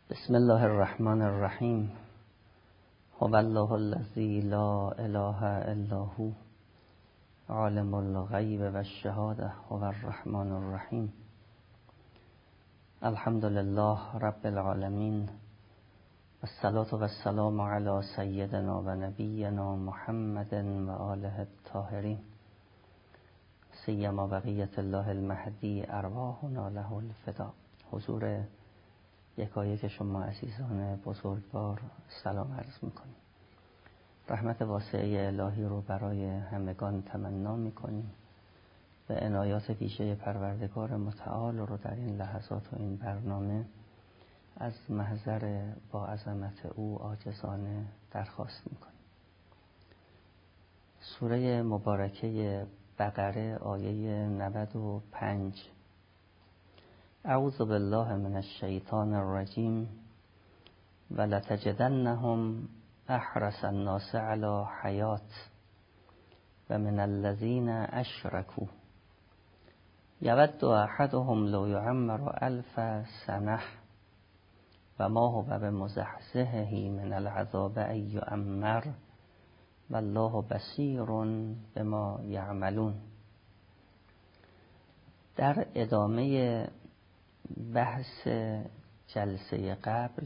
بسم الله الرحمن الرحیم. هو الله الذی لا اله الا هو عالم الغیب و الشهاده هو الرحمن الرحیم. الحمد لله رب العالمین والصلاة والسلام علی سیدنا و نبینا محمد و آله الطاهرین سیما بقیة الله المهدی ارواحنا له الفدا. حضور یکایک شما عزیزان بزرگوار سلام عرض میکنیم. رحمت واسعه الهی رو برای همگان تمنا میکنیم و عنایات ویژه پروردگار متعال رو در این لحظات و این برنامه از محضر با عظمت او عاجزانه درخواست میکنیم. سوره مبارکه بقره آیه 95. اعوذ بالله من الشیطان الرجیم ولتجدنهم احرص الناس علی حیات و من الذین اشرکوا یود احدهم لو یعمر 1000 سنه و ما هو بمزحزحه من العذاب ان یعمر والله بصیر بما یعملون. در ادامه بحث جلسه قبل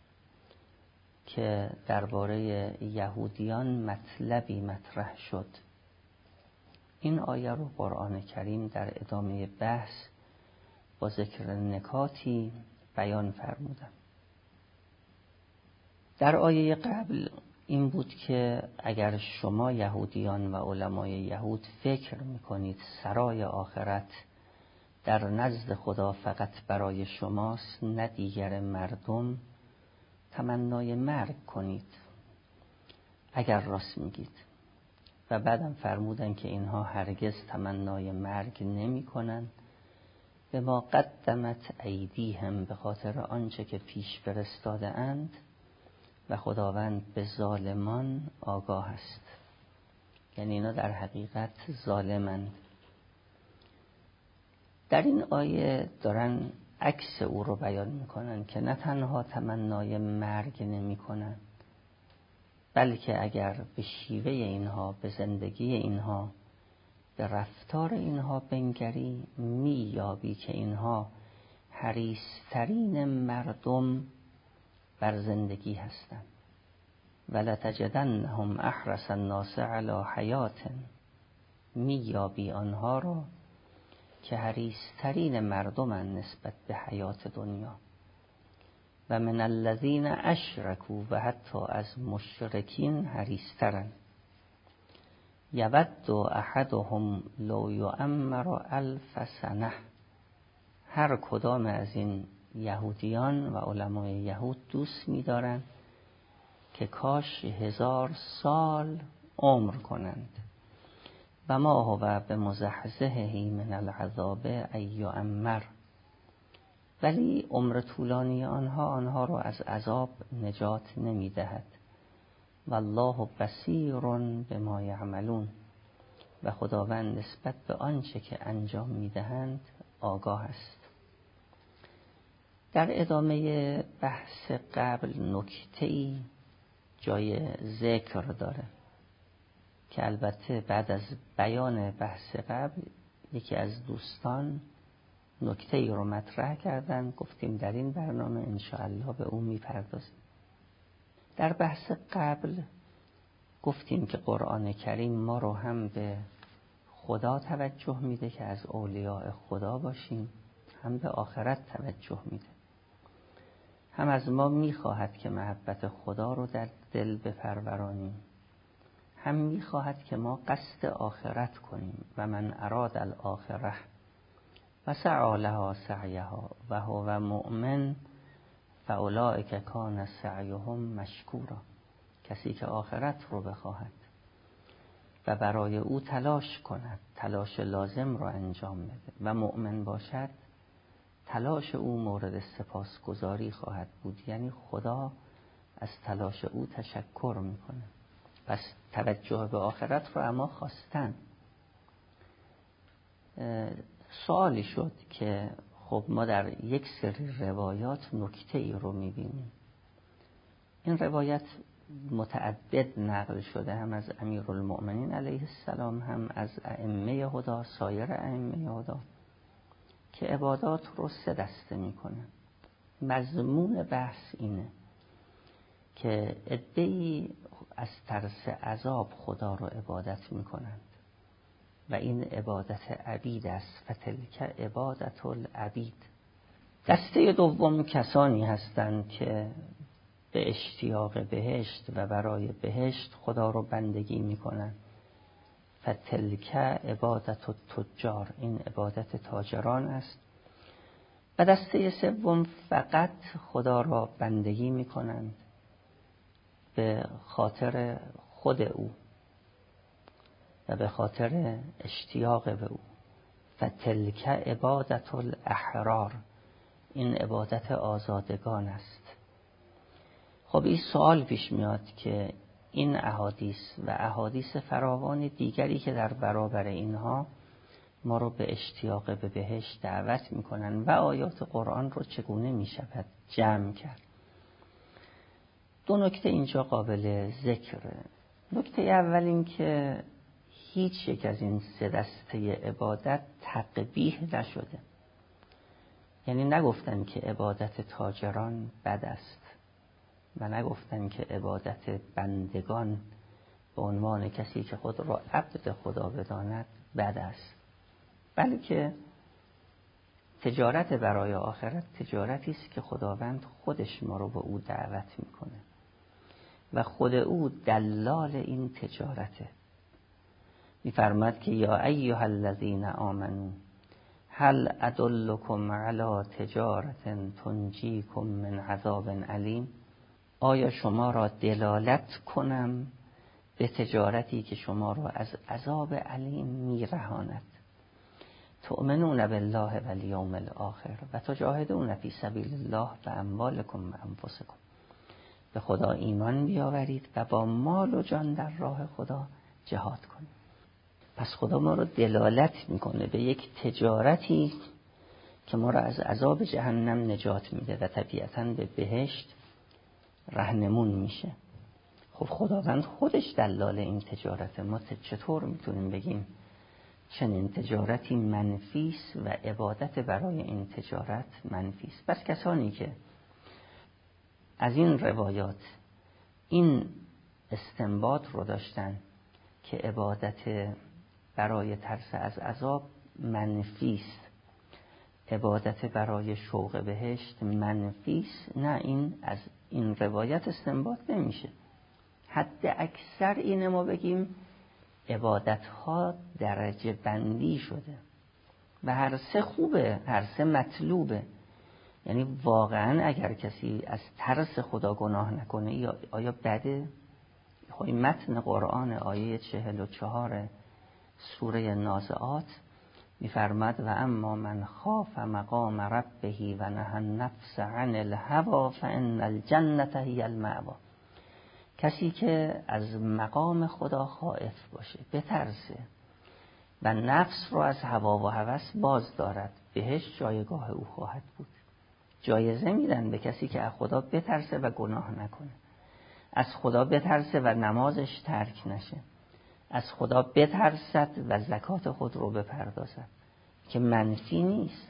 که درباره یهودیان مطلبی مطرح شد، این آیه رو قرآن کریم در ادامه بحث با ذکر نکاتی بیان فرمودن. در آیه قبل این بود که اگر شما یهودیان و علمای یهود فکر میکنید سرای آخرت در نزد خدا فقط برای شماست نه دیگر مردم، تمنای مرگ کنید اگر راست میگید. و بعدم فرمودن که اینها هرگز تمنای مرگ نمی کنند به ما قدمت ایدیهم، به خاطر آنچه که پیش فرستاده اند و خداوند به ظالمان آگاه است. یعنی اینا در حقیقت ظالمند. در این آیه دارن عکس او رو بیان میکنن که نه تنها تمنای مرگ نمی کنن، بلکه اگر به شیوه اینها، به زندگی اینها، به رفتار اینها بنگری میابی که اینها حریص‌ترین مردم بر زندگی هستند. ولتجدنهم احرص الناس علی حیات، میابی آنها را که حریص‌ترین مردمن نسبت به حیات دنیا. و من الذین اشرکوا، و حتی از مشرکین حریص‌ترن. یود احدهم لو یعمر 1000 سنه، هر کدام از این یهودیان و علمای یهود دوست می‌دارن که کاش 1000 سال عمر کنند. و ما هو بمزحزحه من العذاب ان یعمر، ولی عمر طولانی آنها را از عذاب نجات نمیدهد. والله بصیر بما یعملون، و خداوند نسبت به آنچه که انجام میدهند آگاه است. در ادامه بحث قبل نکته‌ای جای ذکر داره که البته بعد از بیان بحث قبل یکی از دوستان نکته‌ای رو مطرح کردن، گفتیم در این برنامه انشاءالله به اون میپردازیم. در بحث قبل گفتیم که قرآن کریم ما رو هم به خدا توجه میده که از اولیاء خدا باشیم، هم به آخرت توجه میده. هم از ما میخواهد که محبت خدا رو در دل بپرورانیم، هم میخواهد که ما قصد آخرت کنیم. و من اراد الاخره و سعی لها سعیها و هو مؤمن فاولئک کان سعیهم مشکورا. کسی که آخرت رو بخواهد و برای او تلاش کند، تلاش لازم رو انجام بده و مؤمن باشد، تلاش او مورد سپاسگزاری خواهد بود. یعنی خدا از تلاش او تشکر میکنه. پس توجه به آخرت رو اما خواستن. سوالی شد که خب ما در یک سری روایات نکته ای رو میبینیم. این روایت متعدد نقل شده، هم از امیرالمؤمنین علیه السلام، هم از ائمه هدی، سایر ائمه هدی، که عبادات رو 3 دسته میکنه. مضمون بحث اینه که عده‌ای از ترس عذاب خدا رو عبادت میکنند و این عبادت عبید است، فتلک عبادت العبید. دسته دوم کسانی هستند که به اشتیاق بهشت و برای بهشت خدا رو بندگی میکنند، فتلک عبادت التجار، این عبادت تاجران است. و دسته سوم فقط خدا را بندگی میکنند به خاطر خود او و به خاطر اشتیاق به او، فتلک عبادت الاحرار، این عبادت آزادگان است. خب این سوال پیش میاد که این احادیث و احادیث فراوان دیگری که در برابر اینها ما رو به اشتیاق به بهشت دعوت میکنن و آیات قرآن رو چگونه میشود جمع کرد؟ 2 نکته اینجا قابل ذکره. نکته اول این که هیچ یک از این 3 دسته عبادت تقبیح نشده، یعنی نگفتن که عبادت تاجران بد است و نگفتن که عبادت بندگان به عنوان کسی که خود را عبد خدا بداند بد است، بلکه تجارت برای آخرت تجارتی است که خداوند خودش ما رو به او دعوت میکنه و خود او دلال این تجارته. میفرماد که یا ایها الذین آمنوا هل ادلکم علی تجارت تنجیکم من عذاب علیم، آیا شما را دلالت کنم به تجارتی که شما را از عذاب علیم میرهاند؟ تؤمنون بالله والیوم الاخر و تجاهدون فی سبیل الله باموالکم و انفسکم، به خدا ایمان بیاورید و با مال و جان در راه خدا جهاد کنید. پس خدا ما رو دلالت میکنه به یک تجارتی که ما را از عذاب جهنم نجات میده و طبیعتاً به بهشت راهنمون میشه. خب خداوند خودش دلال این تجارته، ما چطور میتونیم بگیم چنین تجارتی منفی است و عبادت برای این تجارت منفی است؟ پس کسانی که از این روایات این استنباط رو داشتن که عبادت برای ترس از عذاب منفی است، عبادت برای شوق بهشت منفی است، نه، این از این روایت استنباط نمیشه. حد اکثر اینه ما بگیم عبادت ها درجه بندی شده و هر 3 خوبه، هر 3 مطلوبه. یعنی واقعا اگر کسی از ترس خدا گناه نکنه آیا بده؟ خب این متن قرآن آیه 44 سوره نازعات میفرماد و اما من خاف مقام ربه و نهى النفس عن الهوى فان الجنة هی المأوى. کسی که از مقام خدا خائف باشه، بترسه و نفس رو از هوا و هوس باز دارد، بهش جایگاه او خواهد بود. جایزه میدن به کسی که از خدا بترسه و گناه نکنه، از خدا بترسه و نمازش ترک نشه، از خدا بترسد و زکات خود رو بپردازد، که منفی نیست.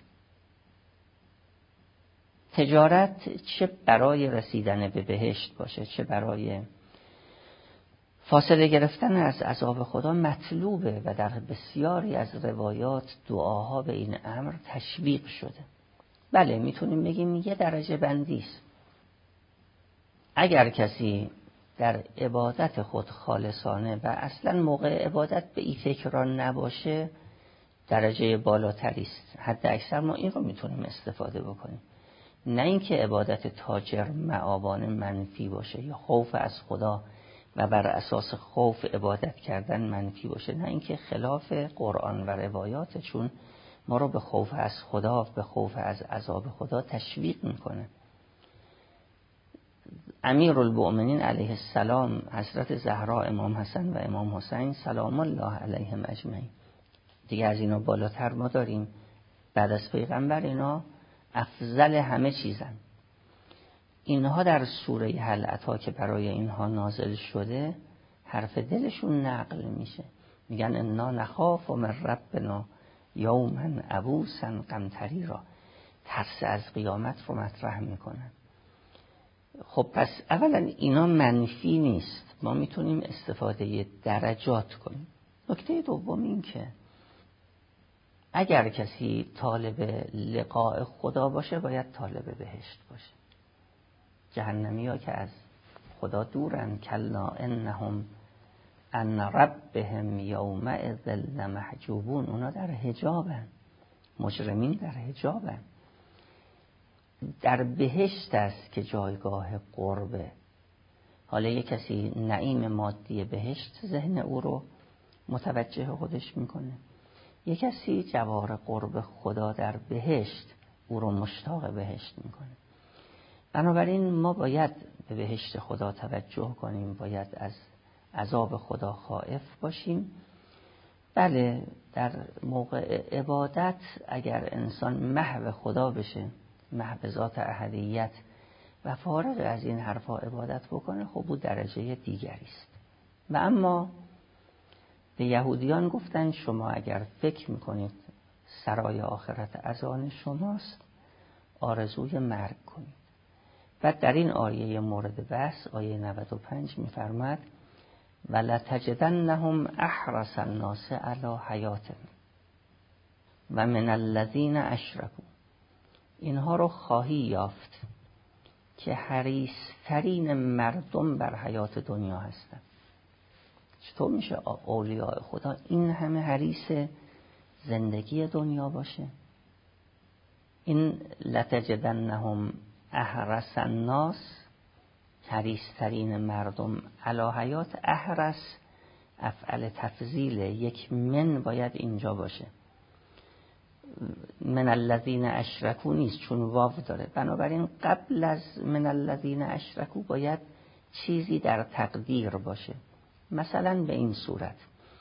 تجارت چه برای رسیدن به بهشت باشه، چه برای فاصله گرفتن از عذاب خدا مطلوبه و در بسیاری از روایات دعاها به این امر تشویق شده. بله میتونیم بگیم یه درجه بندی است. اگر کسی در عبادت خود خالصانه و اصلا موقع عبادت به این فکر نباشه درجه بالاتری است. حد اکثر ما این رو میتونیم استفاده بکنیم، نه اینکه عبادت تاجر مآبانه منفی باشه یا خوف از خدا و بر اساس خوف عبادت کردن منفی باشه، نه اینکه خلاف قرآن و روایات، چون ما رو به خوف از خدا، به خوف از عذاب خدا تشویق میکنه. امیرالمؤمنین علیه السلام حضرت زهرا، امام حسن و امام حسین سلام الله علیهم اجمعین، دیگه از اینا بالاتر ما داریم بعد از پیغمبر اینا افضل همه چیزن. اینها در سوره هل اتی که برای اینها نازل شده حرف دلشون نقل میشه، میگن انا نخاف من ربنا یوما عبوسا قمطریرا، ترس از قیامت رو مطرح میکنن. خب پس اولا اینا منفی نیست، ما میتونیم استفاده درجات کنیم. نکته دوم این که اگر کسی طالب لقاء خدا باشه باید طالب بهشت باشه. جهنمی ها که از خدا دورن، کلا انهم ان ربهم یومئذ لمحجوبون، اونا در حجابن، مجرمین در حجابن. در بهشت است که جایگاه قربه. حالا یک کسی نعیم مادی بهشت ذهن او رو متوجه خودش میکنه، یک کسی جوار قرب خدا در بهشت او رو مشتاق بهشت میکنه. بنابراین ما باید به بهشت خدا توجه کنیم، باید از عذاب خدا خائف باشیم. بله در موقع عبادت اگر انسان محو خدا بشه، محو ذات احدیت و فارغ از این حرفا عبادت بکنه، خب او درجه دیگری است. و اما به یهودیان گفتن شما اگر فکر میکنید سرای آخرت از آن شماست، آرزوی مرگ کنید. و در این آیه مورد بحث آیه 95 میفرماد ولتجدنهم احرص الناس علی حیات و من الذین اشرکوا، اینها رو خواهی یافت که حریص ترین مردم بر حیات دنیا هستند. چطور میشه اولیاء خدا این همه حریص زندگی دنیا باشه؟ این لتجدنهم احرص الناس، حریص ترین مردم علی حیات، احرص افعل تفضیل، یک من باید اینجا باشه، من الذین اشرکوا نیست چون واو داره. بنابراین قبل از من الذین اشرکوا باید چیزی در تقدیر باشه. مثلا به این صورت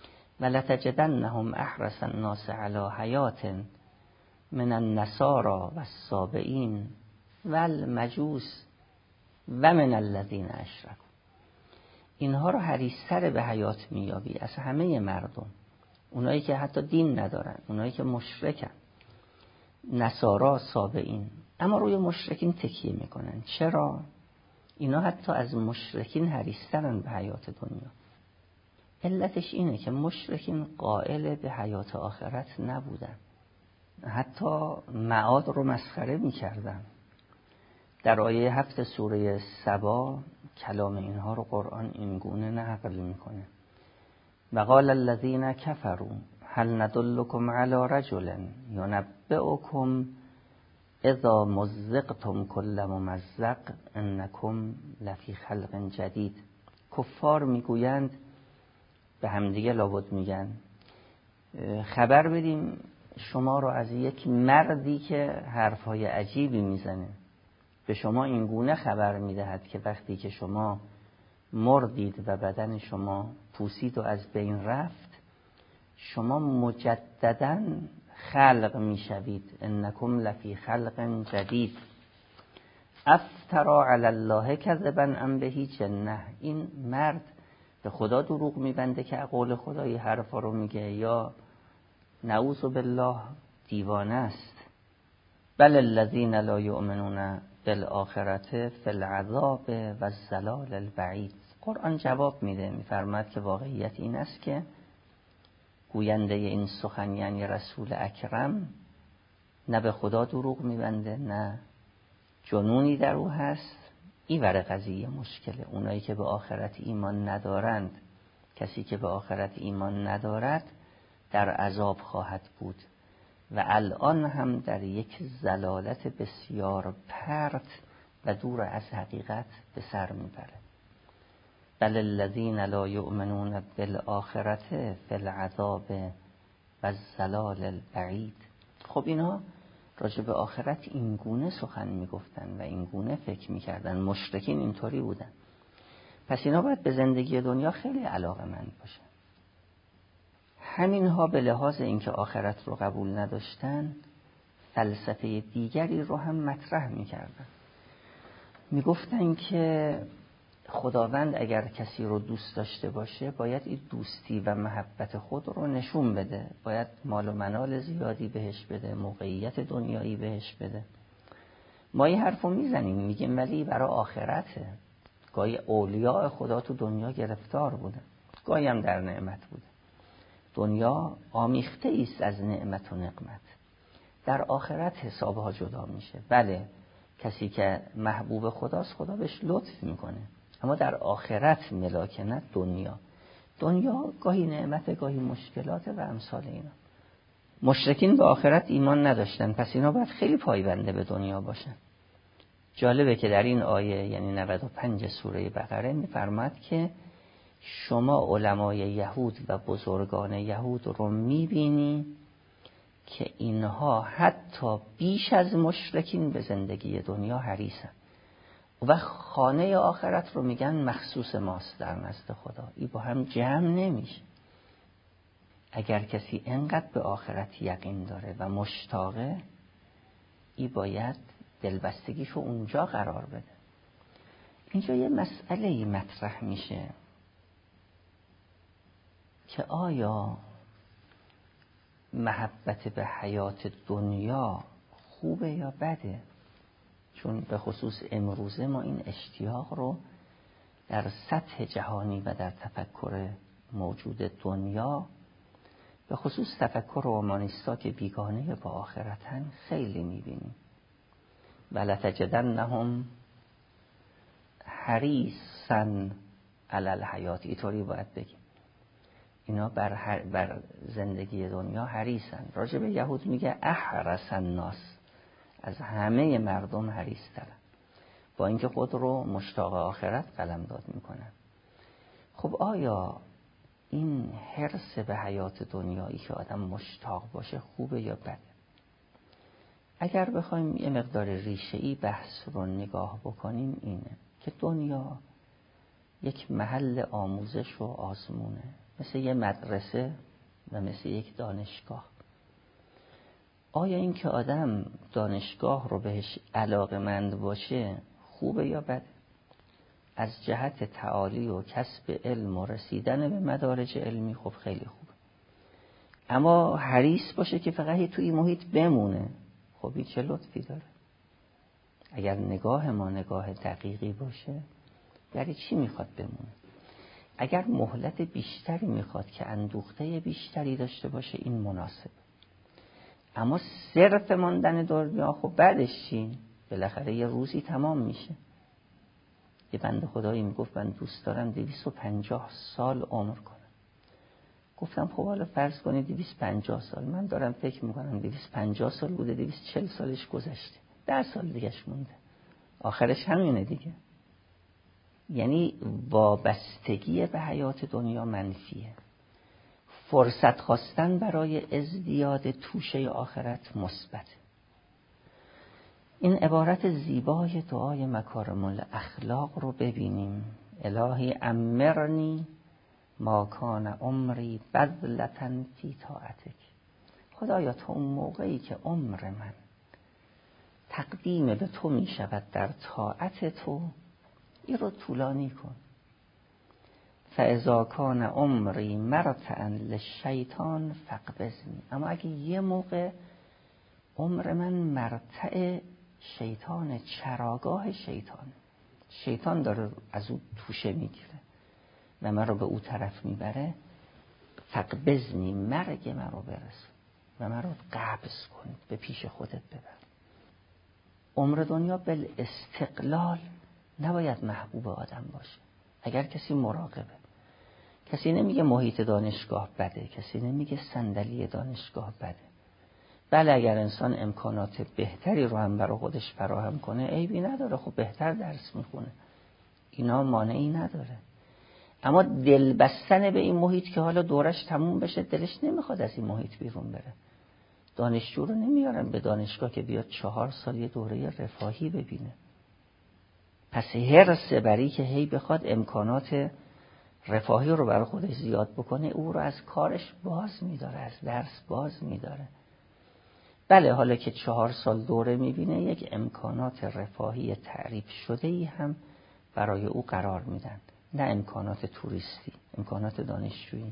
ولتجدنهم احرص الناس علی حیات من النصارى والسابئین والمجوس و من الذین اشرکوا، اینها رو حریص‌تر به حیات میابی از همه مردم، اونایی که حتی دین ندارن، اونایی که مشرکن، نصارا، سابئین. اما روی مشرکین تکیه میکنن. چرا؟ اینا حتی از مشرکین حریص‌ترن به حیات دنیا. علتش اینه که مشرکین قائل به حیات آخرت نبودن، حتی معاد رو مسخره میکردن. در آیه 7 سوره سبا کلام اینها رو قرآن اینگونه نقل میکنه و قال الذین کفروا هل ندلکم علی رجل ینبئکم اذا مزقتم کل ممزق انکم لفی خلق جدید. کفار میگویند به همدیگه لابد میگن خبر بدیم شما رو از یک مردی که حرفهای عجیبی میزنه. به شما این گونه خبر میدهد که وقتی که شما مردید و بدن شما پوسید و از بین رفت، شما مجدداً خلق میشوید. انکم لفی خلق جدید افترا علی الله کذبا ام بهی جنه. این مرد به خدا دروغ میبنده که قول خدا یه حرفا رو میگه، یا نعوذ بالله دیوانه است. بل الذین لا یؤمنون بالآخرة فی العذاب و الضلال البعید. قرآن جواب میده، میفرماد که واقعیت این است که گوینده این سخن یعنی رسول اکرم نه به خدا دروغ میبنده نه جنونی در او هست. این ور قضیه مشکله. اونایی که به آخرت ایمان ندارند، کسی که به آخرت ایمان ندارد در عذاب خواهد بود و الان هم در یک ضلالت بسیار پرت و دور از حقیقت به سر میبره. بل الذین لا یؤمنون بالآخرة فی العذاب و الضلال البعید. خب اینا راجع به آخرت این گونه سخن میگفتن و این گونه فکر میکردن. مشرکین اینطوری بودن. پس اینا باید به زندگی دنیا خیلی علاقه‌مند باشن. همینها به لحاظ اینکه آخرت رو قبول نداشتن فلسفه دیگری رو هم مطرح میکردن. میگفتن که خداوند اگر کسی رو دوست داشته باشه باید این دوستی و محبت خود رو نشون بده، باید مال و منال زیادی بهش بده، موقعیت دنیایی بهش بده. ما این حرف رو میزنیم، میگیم ولی برای آخرته. گاهی اولیاء خدا تو دنیا گرفتار بوده، گاهی هم در نعمت بوده. دنیا آمیخته ایست از نعمت و نقمت. در آخرت حسابها جدا میشه. بله کسی که محبوب خداست خدا بهش لطف میکنه، اما در آخرت ملاکنت دنیا گاهی نعمت گاهی مشکلات و امثال اینا. مشرکین به آخرت ایمان نداشتن، پس اینا باید خیلی پایبنده به دنیا باشن. جالبه که در این آیه یعنی 95 سوره بقره میفرماد که شما علمای یهود و بزرگان یهود رو میبینی که اینها حتی بیش از مشرکین به زندگی دنیا حریصن و خانه آخرت رو میگن مخصوص ماست در نزد خدا. این با هم جمع نمیشه. اگر کسی انقدر به آخرت یقین داره و مشتاقه، این باید دلبستگیشو اونجا قرار بده. اینجا یه مسئله مطرح میشه که آیا محبت به حیات دنیا خوبه یا بده؟ چون به خصوص امروزه ما این اشتیاق رو در سطح جهانی و در تفکر موجود دنیا، به خصوص تفکر اومانیستا که بیگانه با آخرتن، خیلی میبینیم. ولتجدنهم حریصا علی الحیات، اینطوری باید بگیم. اینا بر زندگی دنیا حریصن. راجع به یهود میگه احرس الناس، از همه مردم حریص ترن، با اینکه خود رو مشتاق آخرت قلمداد میکنن. خب آیا این حرص به حیات دنیایی که آدم مشتاق باشه خوبه یا بده؟ اگر بخوایم یه مقدار ریشه‌ای بحث رو نگاه بکنیم اینه که دنیا یک محل آموزش و آزمونه، مثل یه مدرسه و مثل یک دانشگاه. آیا این که آدم دانشگاه رو بهش علاقه‌مند باشه خوبه یا بده؟ از جهت تعالی و کسب علم و رسیدن به مدارج علمی خب خیلی خوبه، اما حریص باشه که فقط توی محیط بمونه، خب این چه لطفی داره؟ اگر نگاه ما نگاه دقیقی باشه، یعنی چی میخواد بمونه؟ اگر مهلت بیشتری میخواد که اندوخته بیشتری داشته باشه، این مناسب. اما صرف ماندن دنیا خب بعدش چی؟ بالاخره یه روزی تمام میشه. یه بنده خدایی میگفت من دوست دارم 250 سال عمر کنم. گفتم خب حالا فرض کنید 250 سال، من دارم فکر میکنم 250 سال بوده، 240 سالش گذشته، 10 سال دیگهش مونده، آخرش همینه دیگه. یعنی وابستگی به حیات دنیا منفیه، فرصت خواستن برای ازدیاد توشه آخرت مثبت. این عبارت زیبای دعای مکارم الاخلاق رو ببینیم: الهی امرنی ما کان عمری بذلة فی طاعتک. خدایا تا اون موقعی که عمر من تقدیم به تو می شود در طاعت تو، این رو طولانی کن. فاذا کان عمری مرتعا للشیطان فاقبضنی. اما اگه یه موقع عمر من مرتع شیطان، چراگاه شیطان داره از او توشه میگیره و من رو به او طرف میبره، فاقبضنی، مرگ من رو برسون و من رو قبض کن، به پیش خودت ببر. عمر دنیا بالاستقلال نباید محبوب آدم باشه. اگر کسی مراقبه، کسی نمیگه محیط دانشگاه بده، کسی نمیگه صندلی دانشگاه بده. بله اگر انسان امکانات بهتری رو هم برای خودش فراهم کنه عیبی نداره، خب بهتر درس میخونه، اینا مانعی نداره. اما دل بستن به این محیط که حالا دورش تموم بشه، دلش نمیخواد از این محیط بیرون بره. دانشجو رو نمیارن به دانشگاه که بیاد 4 سال یه دوره رفاهی ببینه. پس حرص بری که هی بخواد امکانات رفاهی رو برای خودش زیاد بکنه، او رو از کارش باز میداره، از درس باز میداره. بله حالا که 4 سال دوره میبینه یک امکانات رفاهی تعریف شده‌ای هم برای او قرار میدن، نه امکانات توریستی، امکانات دانشجویی.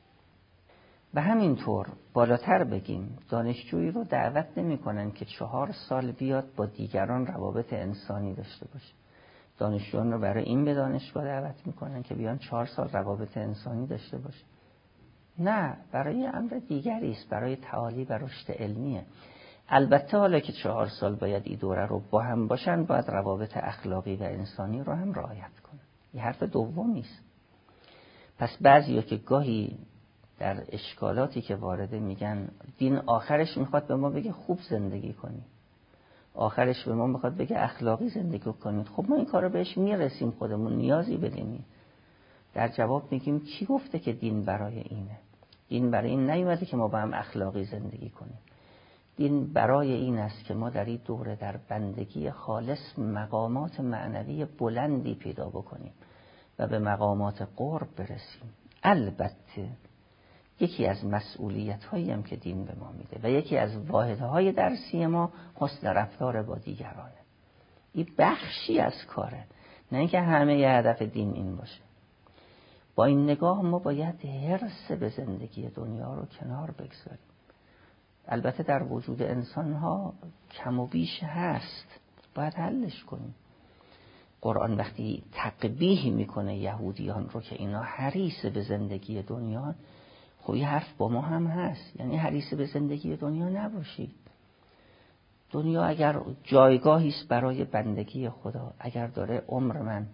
و همینطور بالاتر بگیم دانشجویی رو دعوت نمی کنن که 4 سال بیاد با دیگران روابط انسانی داشته باشه. دانشجویان رو برای این به دانشگاه دعوت میکنن که بیان 4 سال روابط انسانی داشته باشه. نه، برای امر دیگری است، برای تعالی و رشد علمیه. البته حالا که 4 سال باید این دوره رو با هم باشن، باید روابط اخلاقی و انسانی رو هم رعایت کنن. این حرف دومی است. پس بعضیا که گاهی در اشکالاتی که وارده میگن دین آخرش میخواد به ما بگه خوب زندگی کنید، آخرش به ما میخواد بگه اخلاقی زندگی کنید. خب ما این کارو بهش میرسیم، خودمون نیازی بدیم. در جواب میگیم کی گفته که دین برای اینه؟ دین برای این نیومده که ما با هم اخلاقی زندگی کنیم. دین برای این است که ما در این دوره در بندگی خالص مقامات معنوی بلندی پیدا بکنیم و به مقامات قرب برسیم. البته یکی از مسئولیت‌هایی هم که دین به ما میده و یکی از واحدهای درسی ما حسن رفتار با دیگرانه. این بخشی از کاره، نه اینکه همه ی هدف دین این باشه. با این نگاه ما باید حرص به زندگی دنیا رو کنار بگذاریم. البته در وجود انسان‌ها کم و بیش هست، باید حلش کنیم. قرآن وقتی تقبیح میکنه یهودیان رو که اینا حریص به زندگی دنیا، خب یه حرف با ما هم هست، یعنی حریص به زندگی دنیا نباشید. دنیا اگر جایگاهی است برای بندگی خدا، اگر داره عمر من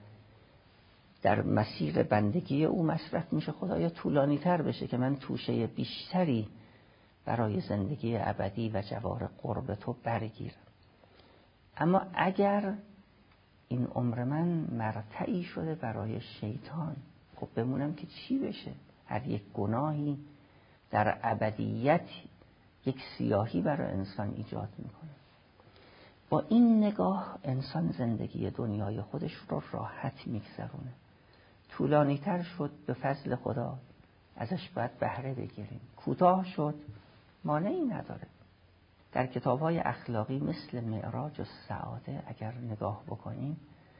در مسیر بندگی او مصرف میشه، خدایا طولانی تر بشه که من توشه بیشتری برای زندگی ابدی و جوار قرب تو برگیرم. اما اگر این عمر من مرتعی شده برای شیطان، خب بمونم که چی بشه؟ هر یک گناهی در ابدیت یک سیاهی برای انسان ایجاد میکنه. با این نگاه انسان زندگی دنیای خودش رو راحت میگذرونه. طولانی تر شد به فضل خدا ازش باید بهره بگیریم، کوتاه شد مانعی نداره. در کتاب‌های اخلاقی مثل معراج السعاده اگر نگاه بکنیم،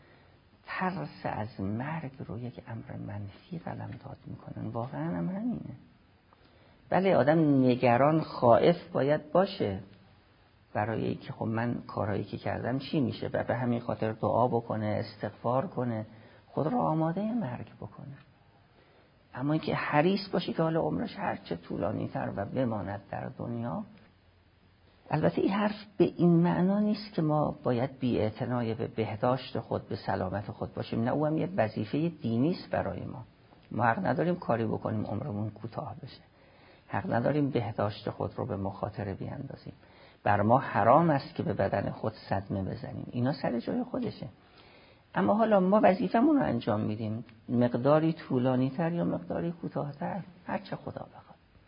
ترس از مرگ رو یک امر منفی قلمداد میکنن. واقعا هم همینه. بله آدم نگران خائف باید باشه برای اینکه خب من کارهایی که کردم چی میشه، و به همین خاطر دعا بکنه، استغفار کنه، خود رو آماده مرگ بکنه. اما اینکه حریص باشه که حالا عمرش هرچه طولانی تر و بماند در دنیا. البته این حرف به این معنا نیست که ما باید بی‌اعتنای به بهداشت خود، به سلامت خود باشیم. نه، او هم یه وظیفه دینی است برای ما. ما حق نداریم کاری بکنیم عمرمون کوتاه بشه. حق نداریم بهداشت خود رو به مخاطره بیاندازیم. بر ما حرام است که به بدن خود صدمه بزنیم. اینا سر جای خودشه. اما حالا ما وظیفمون رو انجام میدیم، مقداری طولانی تر یا مقداری کوتاه‌تر، هر چه خدا بخواد.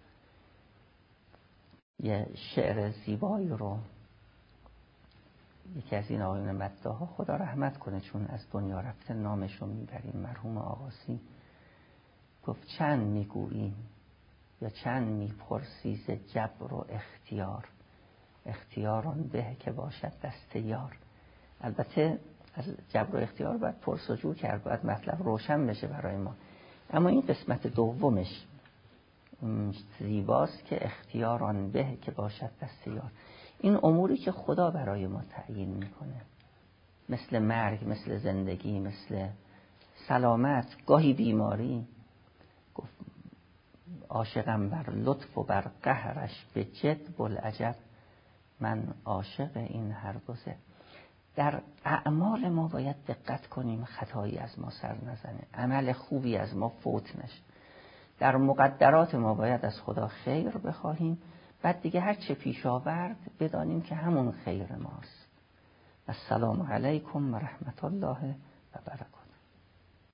یه شعر زیبایی رو یکی از این آقایون مداحا، خدا رحمت کنه چون از دنیا رفته نامش رو میبریم، مرحوم آقاسی، گفت چند میگوییم یا چند میپرسی ز جبر و اختیار، اختیاران به که باشد دست یار. البته از جبر و اختیار باید پرسجو کرد، باید مطلب روشن بشه برای ما. اما این قسمت دومش زیباست که اختیاران به که باشد دست یار. این اموری که خدا برای ما تعیین میکنه، مثل مرگ، مثل زندگی، مثل سلامت، گاهی بیماری. گفت عاشقم بر لطف و بر قهرش به جد بلعجب، من عاشق این هر دو زد. در اعمال ما باید دقت کنیم خطایی از ما سر نزنه، عمل خوبی از ما فوت نشه. در مقدرات ما باید از خدا خیر بخواهیم، بعد دیگه هر چه پیش آورد بدانیم که همون خیر ماست. السلام علیکم و رحمت الله و برکاته.